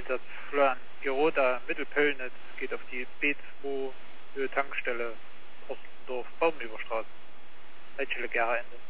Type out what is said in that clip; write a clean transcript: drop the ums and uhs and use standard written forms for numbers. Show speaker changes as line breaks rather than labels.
das Florian Geroda Mittelpöllnitz geht auf die B2 Tankstelle Ostendorf Baumüberstraße. Leitstelle Gera Ende.